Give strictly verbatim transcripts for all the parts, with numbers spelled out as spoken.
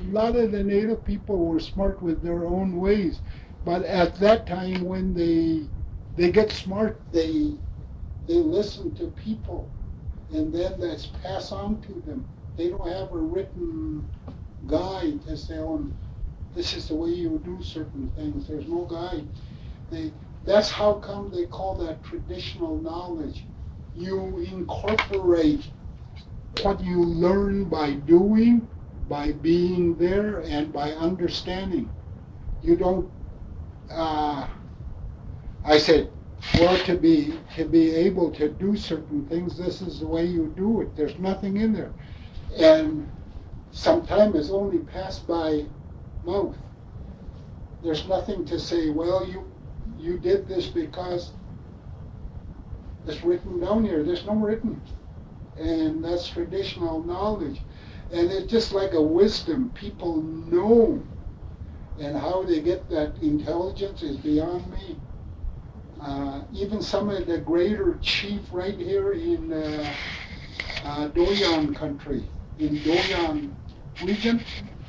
lot of the native people were smart with their own ways, but at that time when they they get smart, they they listen to people, and then that's passed on to them. They don't have a written guide to say, "Oh, this is the way you do certain things." There's no guide. They that's how come they call that traditional knowledge. You incorporate what you learn by doing, by being there, and by understanding. You don't. Uh, I said, well, to be to be able to do certain things, this is the way you do it. There's nothing in there, and sometimes it's only passed by mouth. There's nothing to say. Well, you you did this because it's written down here. There's no written, and that's traditional knowledge, and it's just like a wisdom. People know, and how they get that intelligence is beyond me. Uh, even some of the greater chief right here in uh, uh, Doyan country, in Doyan region,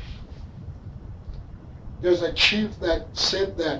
there's a chief that said that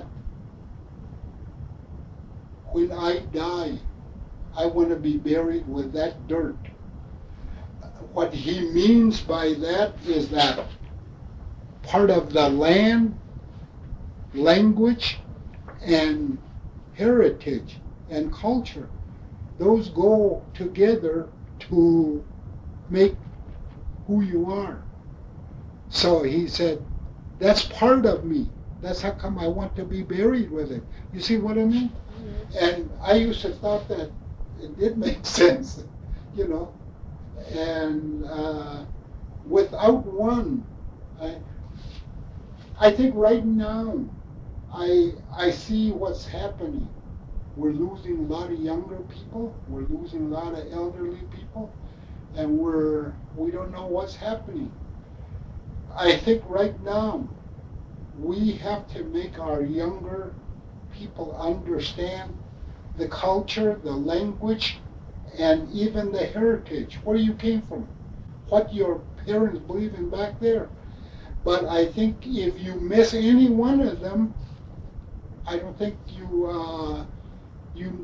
when I die, I want to be buried with that dirt. What he means by that is that part of the land, language, and heritage and culture, those go together to make who you are. So he said, that's part of me. That's how come I want to be buried with it. You see what I mean? Mm-hmm. And I used to thought that it did make sense, you know. And uh, without one, I, I think right now, I I see what's happening. We're losing a lot of younger people. We're losing a lot of elderly people, and we're we don't know what's happening. I think right now we have to make our younger people understand the culture, the language, and even the heritage, where you came from, what your parents believe in back there. But I think if you miss any one of them, I don't think you uh, you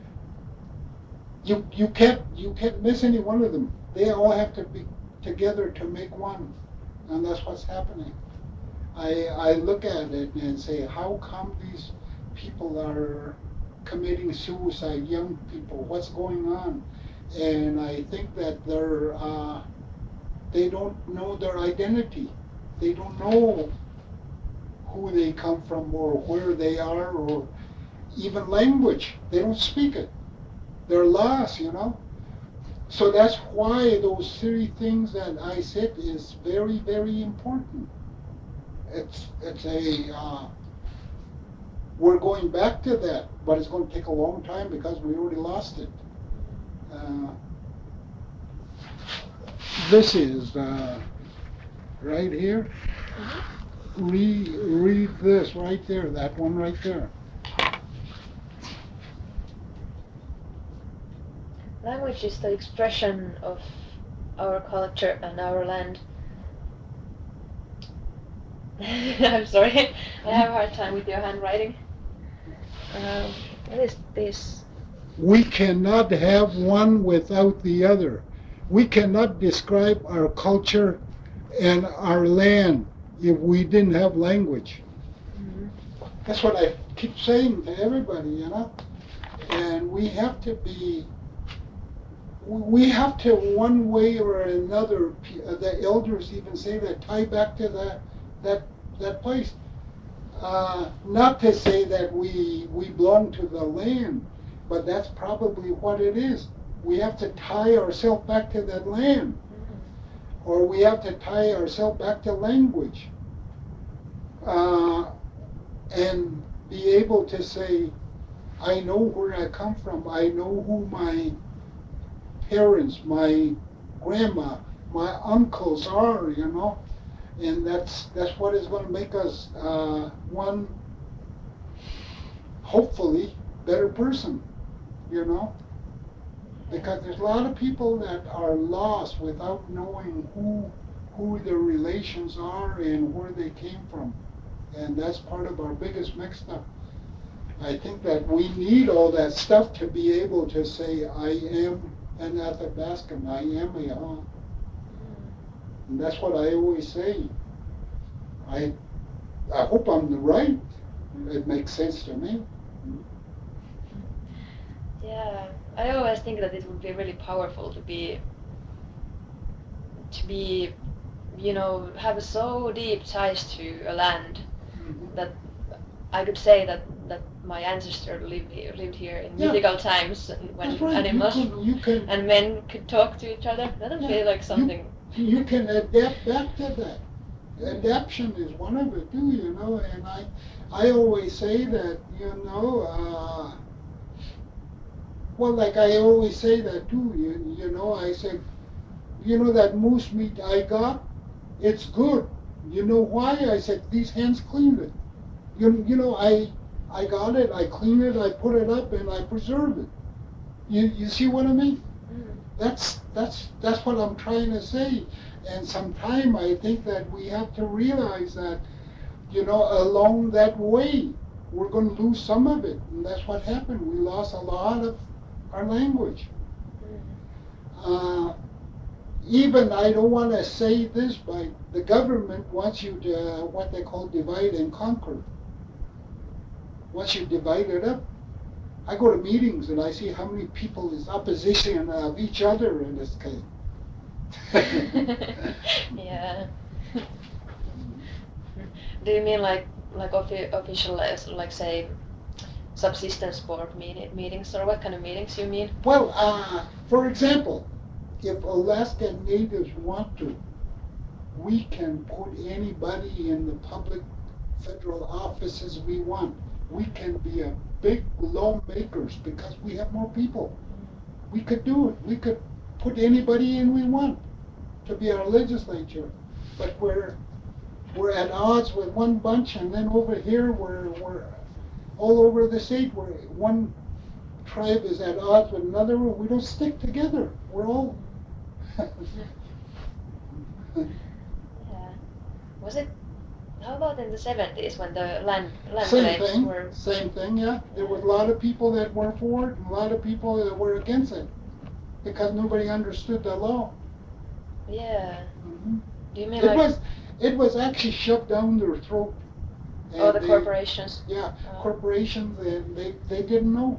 you you can't you can't miss any one of them. They all have to be together to make one, and that's what's happening. I I look at it and say, how come these people are committing suicide? Young people, what's going on? And I think that they're uh, they don't know their identity. They don't know who they come from or where they are or even language. They don't speak it. They're lost, you know. So that's why those three things that I said is very, very important. It's it's a uh, we're going back to that, but it's going to take a long time because we already lost it. Uh, this is uh, right here. Re- read this right there, that one right there. Language is the expression of our culture and our land. I'm sorry, I have a hard time with your handwriting. Um, what is this? We cannot have one without the other. We cannot describe our culture and our land if we didn't have language. Mm-hmm. That's what I keep saying to everybody, you know. And we have to be, we have to one way or another, the elders even say that, tie back to that, that, that place. Uh, not to say that we, we belong to the land, but that's probably what it is. We have to tie ourselves back to that land, or we have to tie ourselves back to language, uh, and be able to say, I know where I come from. I know who my parents, my grandma, my uncles are, you know, and that's that's what is going to make us uh, one, hopefully, better person, you know. Because there's a lot of people that are lost without knowing who who their relations are and where they came from. And that's part of our biggest mixed up. I think that we need all that stuff to be able to say, I am an Athabascan, I am a Huh. And that's what I always say. I, I hope I'm the right. It makes sense to me. Yeah, I always think that it would be really powerful to be, to be, you know, have so deep ties to a land Mhm. that I could say that, that my ancestor lived here, lived here in Yeah. mythical times when That's right. animals You can, you can, and men could talk to each other. That would Yeah, be like you- something. you can adapt back to that. Adaption is one of it too, you know, and I, I always say that, you know, uh, well, like I always say that too, you, you know, I said, you know that moose meat I got, it's good. You know why? I said, these hens cleaned it. You, you know, I, I got it, I cleaned it, I put it up, and I preserved it. You, you see what I mean? Mm. That's, that's, that's what I'm trying to say. And sometime I think that we have to realize that, you know, along that way, we're going to lose some of it. And that's what happened. We lost a lot of our language. Mm. Uh, even, I don't want to say this, but the government wants you to, uh, what they call divide and conquer. Once you divide it up, I go to meetings and I see how many people is opposition of each other in this case. Yeah. Do you mean like like offi- official uh, like say subsistence board meet- meetings or what kind of meetings you mean? Well, uh, for example, if Alaska Natives want to, we can put anybody in the public federal offices we want. We can be a big lawmakers because we have more people. We could do it. We could put anybody in we want to be our legislature. But we're we're at odds with one bunch, and then over here we're we're all over the state. Where one tribe is at odds with another. We don't stick together. We're all. Yeah. Was it? How about in the seventies when the land land Same claims thing. were? Same thing. Yeah. There was a lot of people that were for it, and a lot of people that were against it, because nobody understood the law. Yeah. Mm-hmm. Do you mean It like? was it was actually shoved down their throat. Oh, the they, corporations. Yeah, Oh. corporations, and they, they didn't know.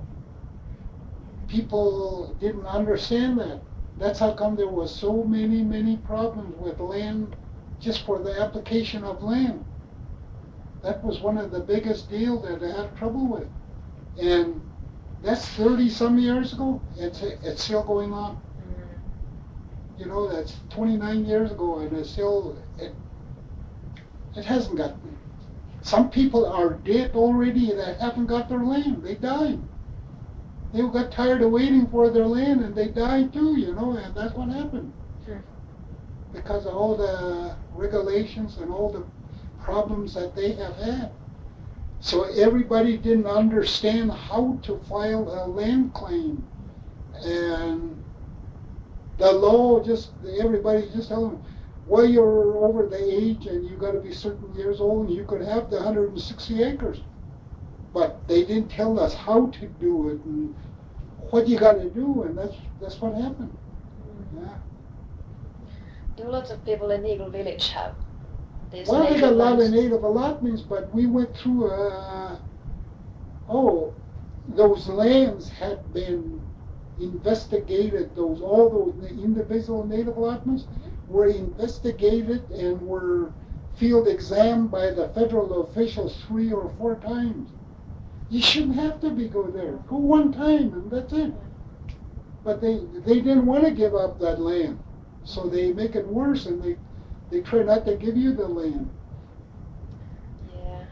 People didn't understand that. That's how come there was so many, many problems with land just for the application of land. That was one of the biggest deals that I had trouble with. And that's thirty some years ago. It's, it's still going on. Mm. You know, that's twenty-nine years ago, and it's still, it, it hasn't gotten. Some people are dead already that haven't got their land. They died. They got tired of waiting for their land, and they died too, you know, and that's what happened. Hmm. Because of all the regulations and all the problems that they have had. So everybody didn't understand how to file a land claim. And the law just, everybody just told them, well, you're over the age and you got to be certain years old and you could have the one hundred sixty acres. But they didn't tell us how to do it and what you got to do, and that's that's what happened. Yeah. Do lots of people in Eagle Village have these Well, they native got a lot of lands? native allotments, but we went through, uh, oh, those lands had been investigated, those, all those individual native allotments were investigated and were field examined by the federal officials three or four times. You shouldn't have to be go there. Go one time and that's it. But they, they didn't want to give up that land. So they make it worse and they, they try not to give you the land. Yeah.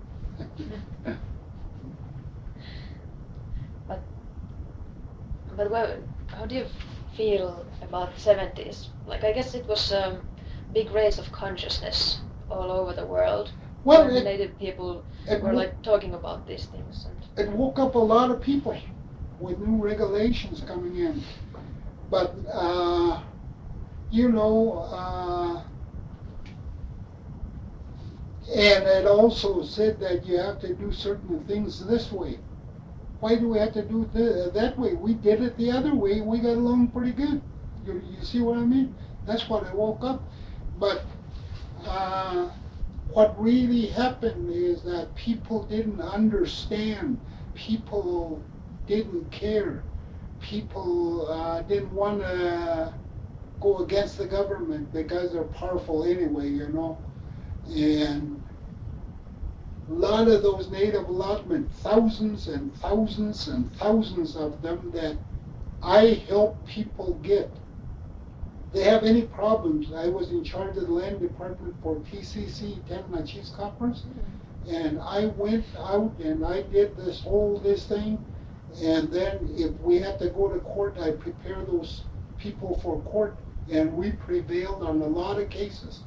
But but well, how do you feel about the seventies? Like I guess it was a um, big raise of consciousness all over the world. Well, where it, native people it were wo- like talking about these things. And it woke up a lot of people with new regulations coming in. But, uh, you know, uh, And it also said that you have to do certain things this way. Why do we have to do it that way? We did it the other way, and we got along pretty good. You, you see what I mean? That's what I woke up. But uh, what really happened is that people didn't understand. People didn't care. People uh, didn't want to go against the government because they're powerful anyway, you know. And a lot of those native allotment, thousands and thousands and thousands of them that I help people get. They have any problems. I was in charge of the land department for T C C, Tanana Chiefs Conference, and I went out and I did this whole this thing, and then if we had to go to court, I prepare those people for court, and we prevailed on a lot of cases.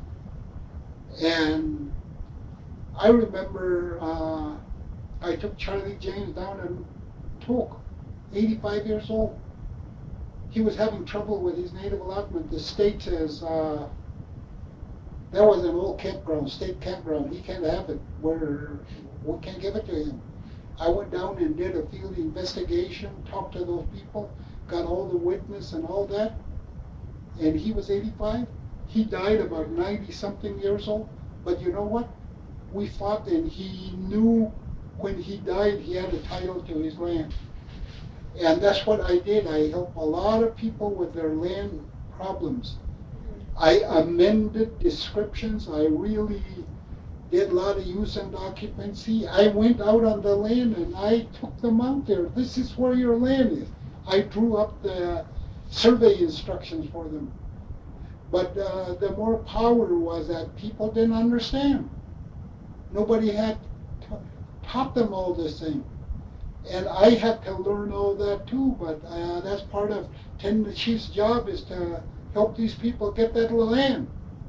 And I remember uh, I took Charlie James down and took, eighty-five years old. He was having trouble with his native allotment. The state says, uh, that was an old campground, state campground. He can't have it. We're, we can't give it to him. I went down and did a field investigation, talked to those people, got all the witness and all that. And he was eighty-five. He died about ninety something years old. But you know what? We fought, and he knew when he died he had a title to his land. And that's what I did. I helped a lot of people with their land problems. I amended descriptions. I really did a lot of use and occupancy. I went out on the land and I took them out there. This is where your land is. I drew up the survey instructions for them. But uh, the more power was that people didn't understand. Nobody had t- taught them all this thing. And I had to learn all that too, but uh, that's part of Tanana Chief's job, is to help these people get that land.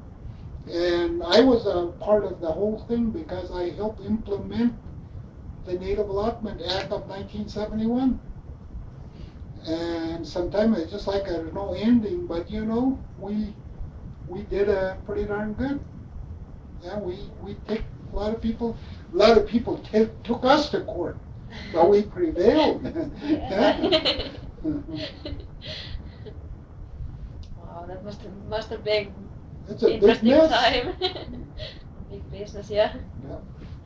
And I was a part of the whole thing because I helped implement the Native Allotment Act of nineteen seventy-one. And sometimes it's just like there's no ending, but you know, we we did a pretty darn good. Yeah, we, we take a lot of people, a lot of people t- took us to court. But we prevailed. Yeah. Wow, that must have, must have been It's a big interesting mess. time. Big business, yeah. Yeah.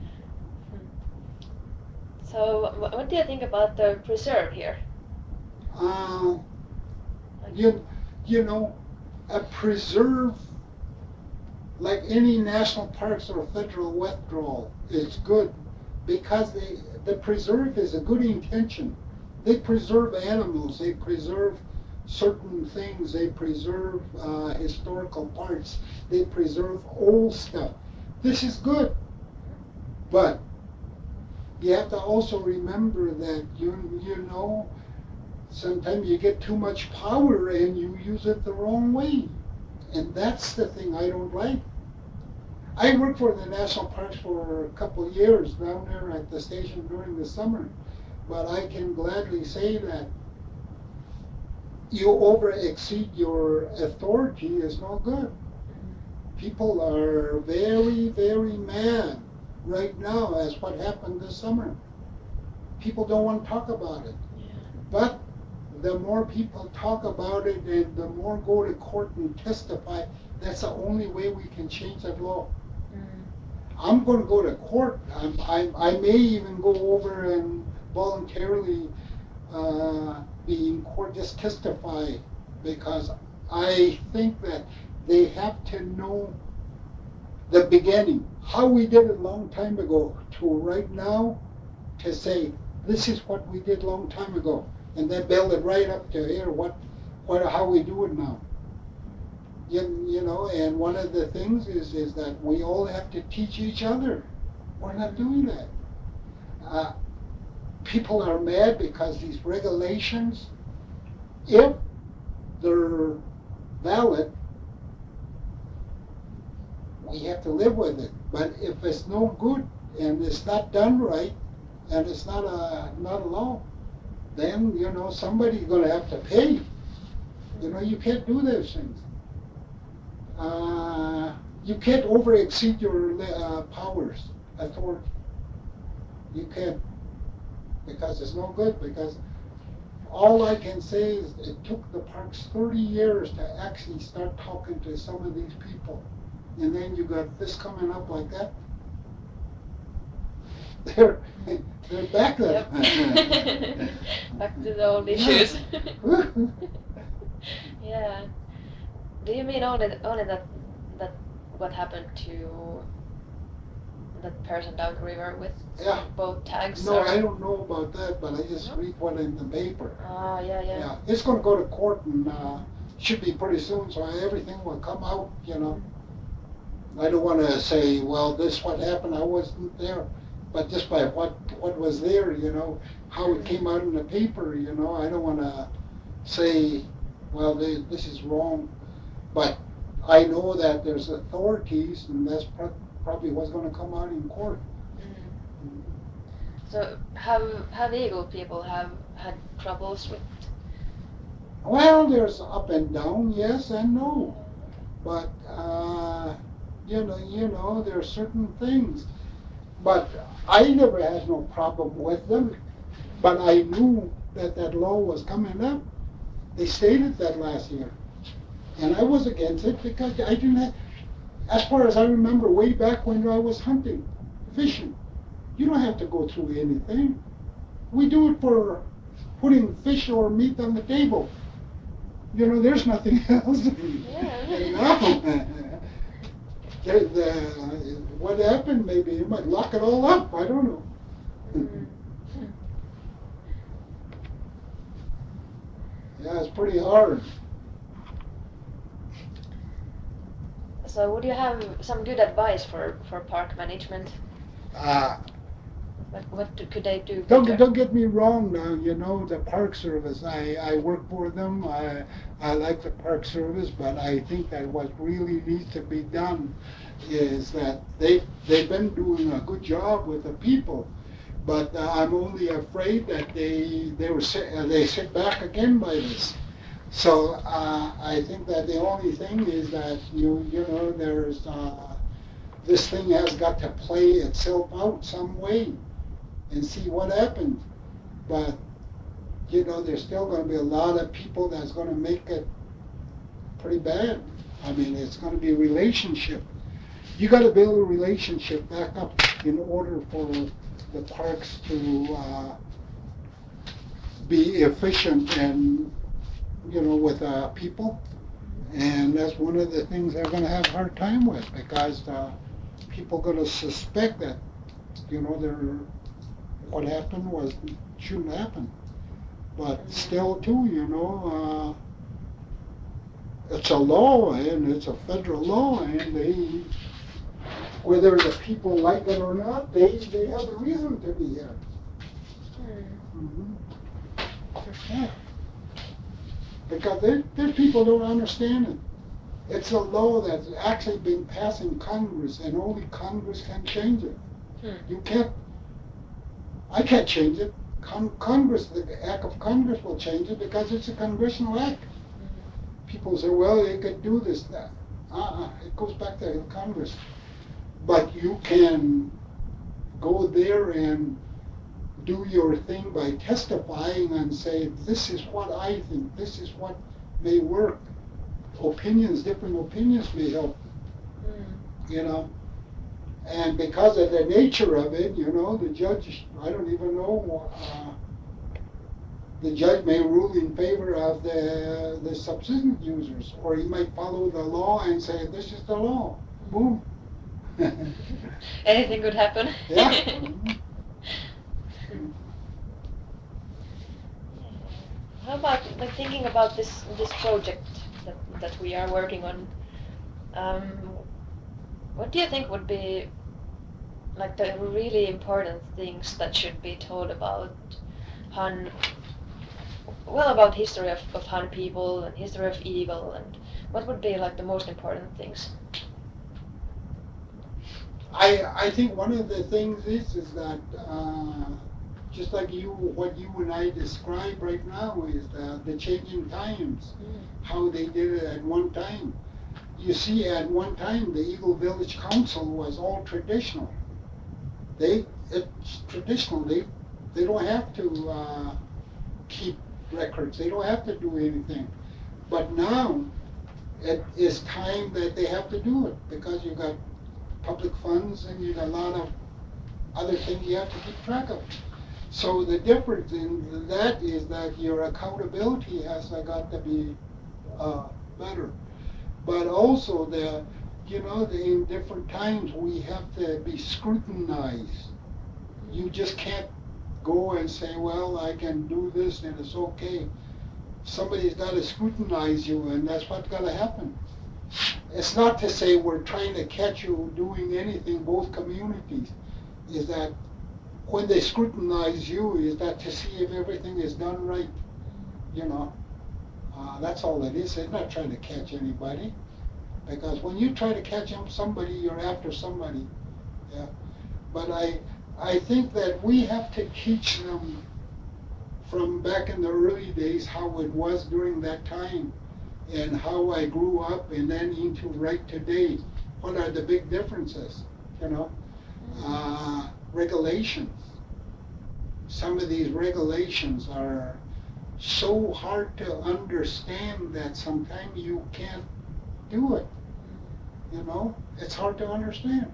So, wh- what do you think about the preserve here? Uh, you, you know, a preserve, like any national parks or federal withdrawal, is good because they, the preserve is a good intention. They preserve animals, they preserve certain things, they preserve uh, historical parts, they preserve old stuff. This is good, but you have to also remember that you you know sometimes you get too much power and you use it the wrong way, and that's the thing I don't like. I worked for the national parks for a couple of years down there at the station during the summer, but I can gladly say that you over exceed your authority is no good. People are very, very mad right now as what happened this summer. People don't want to talk about it. Yeah. But the more people talk about it and the more go to court and testify, that's the only way we can change that law. I'm going to go to court. I'm, I, I may even go over and voluntarily uh, be in court, just testify, because I think that they have to know the beginning, how we did it a long time ago to right now, to say, this is what we did a long time ago, and then build it right up to here, what, what, how we do it now. You, you know, and one of the things is, is that we all have to teach each other. We're not doing that. Uh, people are mad because these regulations, if they're valid, we have to live with it. But if it's no good and it's not done right and it's not a not a law, then you know somebody's going to have to pay. You know, you can't do those things. Uh, you can't over exceed your uh, powers, authority. You can't, because it's no good, because all I can say is it took the parks thirty years to actually start talking to some of these people. And then you got this coming up like that. They're, they're back there. Yep. Back to the old issues. Yeah. Do you mean only only that that what happened to that person down the river with Yeah. boat tags? No, or- I don't know about that, but I just No? read one in the paper. Oh, yeah, yeah. Yeah, it's gonna go to court and, uh, should be pretty soon, so everything will come out, you know. I don't wanna say, well, this what happened, I wasn't there, but just by what, what was there, you know, how it came out in the paper, you know, I don't wanna say, well, they, this is wrong. But I know that there's authorities, and that's pro- probably what's gonna come out in court. Mm. So have have Eagle people have had troubles with? Well, there's up and down, yes and no. But, uh, you know, you know, there are certain things. But I never had no problem with them. But I knew that that law was coming up. They stated that last year. And I was against it because I didn't have, as far as I remember, way back when I was hunting, fishing, you don't have to go through anything. We do it for putting fish or meat on the table. You know, there's nothing else. Yeah. You know? the, the, what happened, maybe you might lock it all up, I don't know. Mm. Yeah, it's pretty hard. So would you have some good advice for, for park management? Uh, What what do, could they do Don't, better? don't get me wrong now, you know, the Park Service, I, I work for them, I, I like the Park Service, but I think that what really needs to be done is that they, they've been doing a good job with the people, but uh, I'm only afraid that they, they were, sit- uh, they sit back again by this. So, uh, I think that the only thing is that you, you know, there's, uh, this thing has got to play itself out some way and see what happens. But, you know, there's still gonna be a lot of people that's gonna make it pretty bad. I mean, it's gonna be a relationship. You gotta build a relationship back up in order for the parks to, uh, be efficient and, you know, with, uh, people. And that's one of the things they're gonna have a hard time with, because, uh, people gonna suspect that, you know, they're, what happened was, shouldn't happen. But still too, you know, uh, it's a law and it's a federal law and they, whether the people like it or not, they, they have a reason to be here. Mm. Mhm. Yeah. Because there, there people don't understand it. It's a law that's actually been passed in Congress and only Congress can change it. Hmm. You can't, I can't change it. Con- Congress, the act of Congress will change it because it's a congressional act. People say, well, they could do this, that. Uh-uh, it goes back to Congress. But you can go there and do your thing by testifying and say, this is what I think, this is what may work. Opinions, different opinions may help, Mm. you know. And because of the nature of it, you know, the judge, I don't even know, uh, the judge may rule in favor of the, the subsistence users, or he might follow the law and say, this is the law, boom. Anything could happen. Yeah. How about like thinking about this this project that that we are working on? Um, what do you think would be like the really important things that should be told about Han? Well, about history of, of Han people and history of Eagle, and what would be like the most important things? I, I think one of the things is, is that, uh, just like you, what you and I describe right now is the, the changing times, how they did it at one time. you see, at one time, the Eagle Village Council was all traditional. They, it's traditional. They, they don't have to uh, keep records. They don't have to do anything. But now, it is time that they have to do it because you got public funds and you got a lot of other things you have to keep track of. So the difference in that is that your accountability has uh, got to be uh, better. But also the, you know, the, in different times we have to be scrutinized. You just can't go and say, well, I can do this and it's okay. Somebody's got to scrutinize you, and that's what's got to happen. It's not to say we're trying to catch you doing anything, both communities. Is that when they scrutinize you, is that to see if everything is done right, you know. Uh, that's all it is. They're not trying to catch anybody. Because when you try to catch somebody, you're after somebody. Yeah. But I, I think that we have to teach them from back in the early days how it was during that time and how I grew up and then into right today. What are the big differences, you know? Uh, regulations. Some of these regulations are so hard to understand that sometimes you can't do it, you know? It's hard to understand.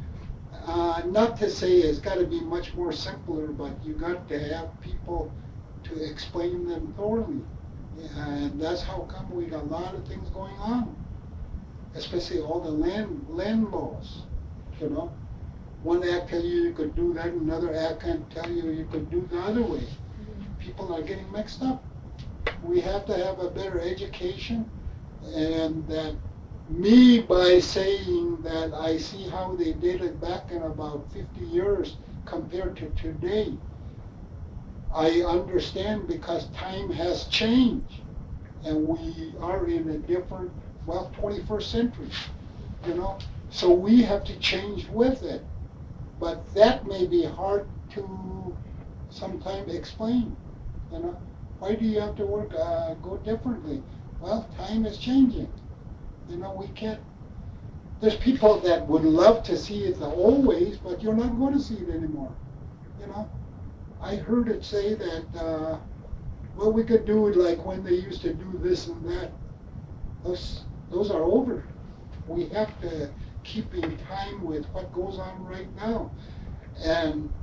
Uh, not to say it's got to be much more simpler, but you got to have people to explain them thoroughly. And that's how come we got a lot of things going on, especially all the land land laws, you know. One act tell you you could do that, another act can tell you you could do the other way. People are getting mixed up. We have to have a better education, and that me by saying that I see how they did it back in about fifty years compared to today, I understand because time has changed and we are in a different, well, twenty-first century, you know, so we have to change with it. But that may be hard to sometimes explain, you know. Why do you have to work, uh, go differently? Well, time is changing. You know, we can't, there's people that would love to see it the old ways, but you're not going to see it anymore, you know. I heard it say that, uh, well, we could do it like when they used to do this and that. Those, those are over. We have to keep in time with what goes on right now. And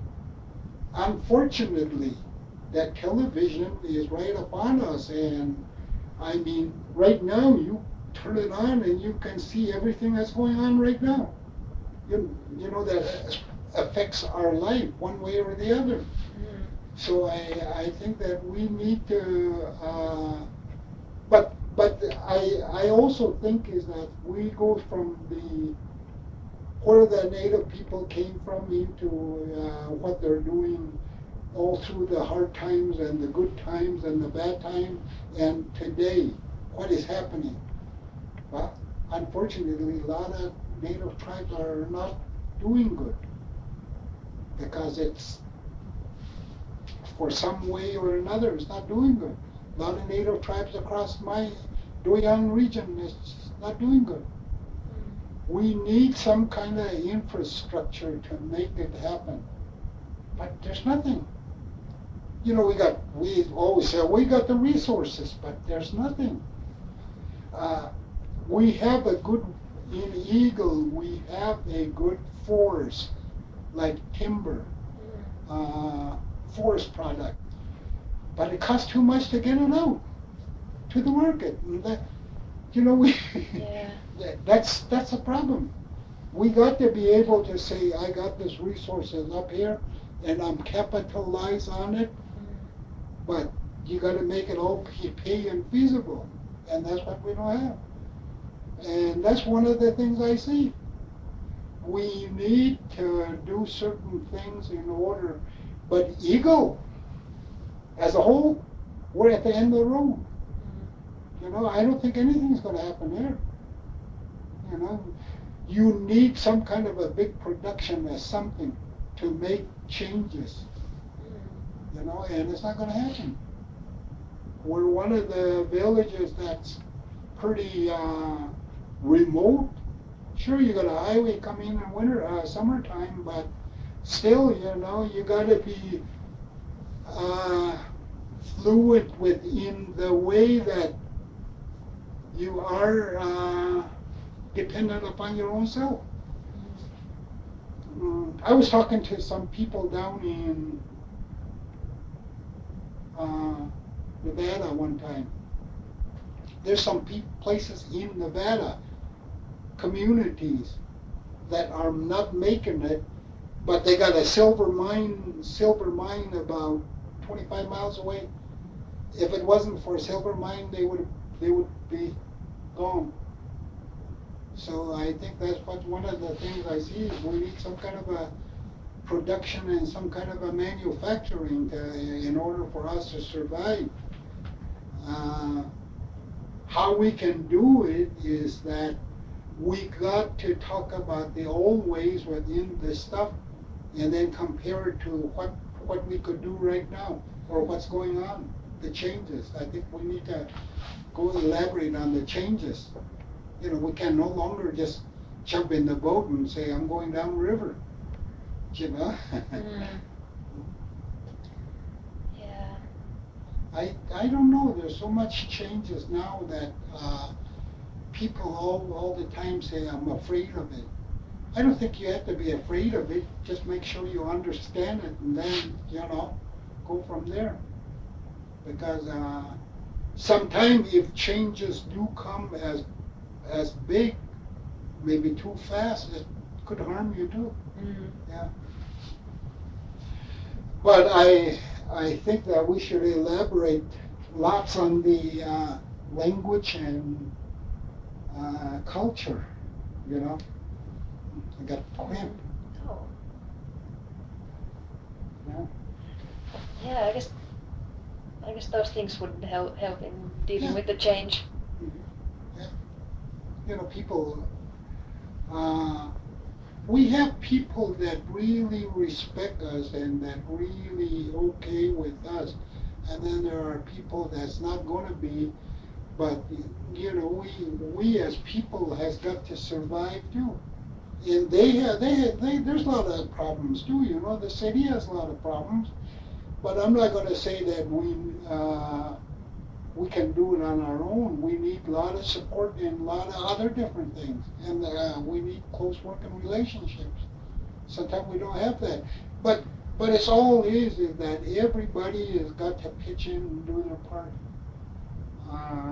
unfortunately, that television is right upon us. And I mean, right now, you turn it on and you can see everything that's going on right now. You, you know, that affects our life one way or the other. Mm. So I, I think that we need to, uh, but but I I also think is that we go from the where the native people came from into uh, what they're doing all through the hard times and the good times and the bad times, and today what is happening. Well, unfortunately, a lot of native tribes are not doing good because it's, for some way or another, it's not doing good. A lot of native tribes across my Doyang region is not doing good. We need some kind of infrastructure to make it happen, but there's nothing. You know, we got, we always say, we got the resources, but there's nothing. Uh, we have a good, in Eagle, we have a good forest, like timber, uh, forest product. But it costs too much to get it out to the market. And that, you know, we yeah. that's that's a problem. We got to be able to say, I got this resources up here, and I'm capitalized on it. But you got to make it all pay and feasible, and that's what we don't have. And that's one of the things I see. We need to do certain things in order, but Eagle, as a whole, we're at the end of the road. You know, I don't think anything's going to happen here. You know, you need some kind of a big production or something to make changes. You know, and it's not going to happen. We're one of the villages that's pretty uh, remote. Sure, you got a highway coming in winter, uh, summertime, but still, you know, you got to be uh, fluid within the way that you are uh, dependent upon your own self. Mm, I was talking to some people down in uh, Nevada one time. There's some pe- places in Nevada, communities that are not making it, but they got a silver mine, silver mine about twenty-five miles away. If it wasn't for a silver mine, they would they would be gone. So I think that's what one of the things I see is we need some kind of a production and some kind of a manufacturing to, in order for us to survive. Uh, how we can do it is that we got to talk about the old ways within this stuff and then compare it to what what we could do right now or what's going on, the changes. I think we need to go elaborate on the changes. You know, we can no longer just jump in the boat and say, I'm going downriver, you know? Mm. Yeah. I, I don't know, there's so much changes now that uh, people all, all the time say, I'm afraid of it. I don't think you have to be afraid of it, just make sure you understand it and then, you know, go from there. Because uh, sometimes if changes do come as as big, maybe too fast, it could harm you too. Mm. Yeah. But I I think that we should elaborate lots on the uh, language and uh, culture. You know, I got cramp. Oh. Yeah. Yeah, I guess I guess those things would help help in dealing Yeah. with the change. Yeah. You know, people. Uh, we have people that really respect us and that really okay with us, and then there are people that's not going to be. But you know, we we as people has got to survive too, and they have they have, they there's a lot of problems too. You know, the city has a lot of problems, but I'm not going to say that we uh, we can do it on our own. We need a lot of support and a lot of other different things, and uh, we need close working relationships. Sometimes we don't have that, but but it's all is is that everybody has got to pitch in and do their part. Uh,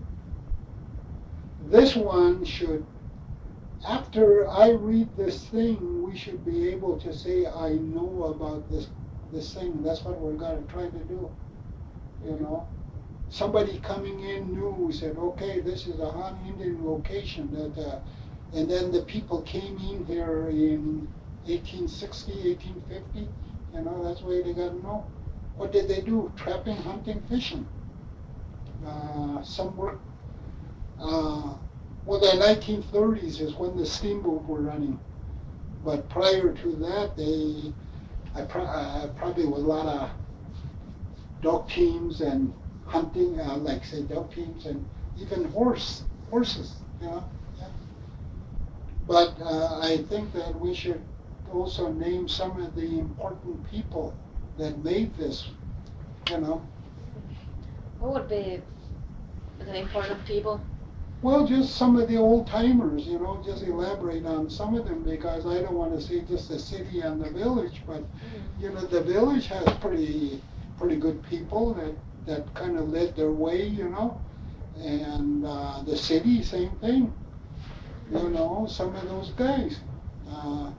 this one should, after I read this thing, we should be able to say, I know about this this thing. That's what we're going to try to do. You know, somebody coming in new said, okay, this is a Han Indian location. That, uh, and then the people came in here in eighteen sixty, eighteen fifty. You know, that's why they got to know. What did they do? Trapping, hunting, fishing. Uh, some work. Uh, well, the nineteen thirties is when the steamboat were running. But prior to that, they, I pro- uh, probably with a lot of dog teams and hunting, uh, like say dog teams and even horse horses, you know. Yeah. But uh, I think that we should also name some of the important people that made this, you know. Who would be the important people? Well, just some of the old timers, you know, just elaborate on some of them because I don't want to say just the city and the village, but Mm. you know, the village has pretty pretty good people that that kind of led their way, you know, and uh, the city, same thing, you know, some of those guys. Uh,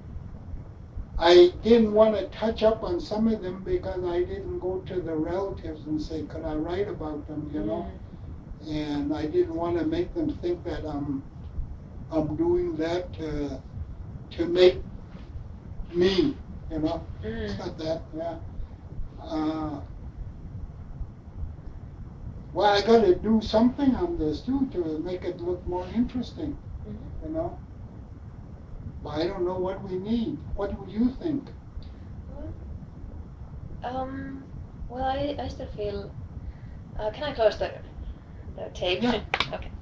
I didn't want to touch up on some of them because I didn't go to the relatives and say, could I write about them, you know? Mm. And I didn't want to make them think that I'm I'm doing that to to make me, you know. It's Mm. not that, yeah. Uh, well, I got to do something on this too to make it look more interesting, Mm-hmm. you know. But I don't know what we need. What do you think? Well, um, well, I, I still feel. Uh, can I close the the tape? Yeah. Okay.